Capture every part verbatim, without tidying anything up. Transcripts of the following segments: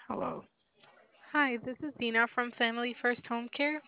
Hello. Hi, this is Dina from Family First Home Care.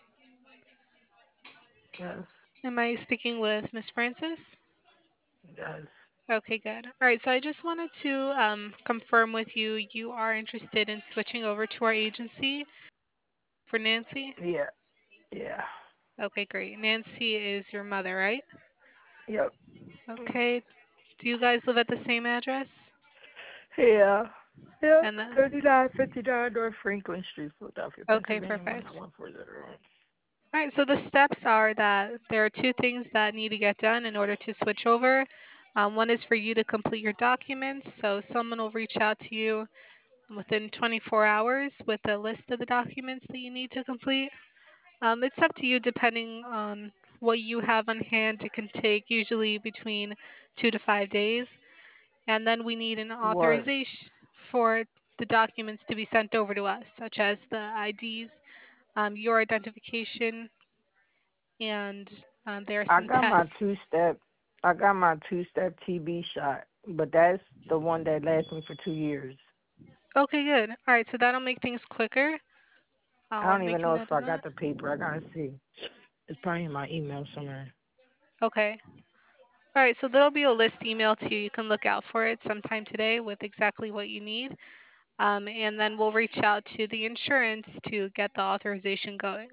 Yes. Am I speaking with Miss Francis? Yes. Okay, good. All right, so I just wanted to um, confirm with you you are interested in switching over to our agency for Nancy? Yeah. Yeah. Okay, great. Nancy is your mother, right? Yep. Okay. Do you guys live at the same address? Yeah. Yep. And the, Thirty-nine fifty-nine North Franklin Street, Philadelphia, okay, Pennsylvania, one nine perfect. one four zero. All right, so the steps are that there are two things that need to get done in order to switch over. Um, one is for you to complete your documents, so someone will reach out to you within twenty-four hours with a list of the documents that you need to complete. Um, it's up to you depending on what you have on hand. It can take usually between two to five days. And then we need an What? authorization for the documents to be sent over to us, such as the I Ds, um, your identification, and um, there are I some got my tests. two-step. I got my two-step T B shot, but that's the one that lasts me for two years. Okay, good. All right, so that'll make things quicker. I I'll don't even make a know if note of I that. got the paper. I gotta see. It's probably in my email somewhere. Okay. All right, so there'll be a list emailed to you. You can look out for it sometime today with exactly what you need. Um, and then we'll reach out to the insurance to get the authorization going.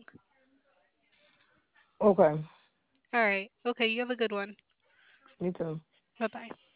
Okay. All right. Okay, you have a good one. Me too. Bye bye.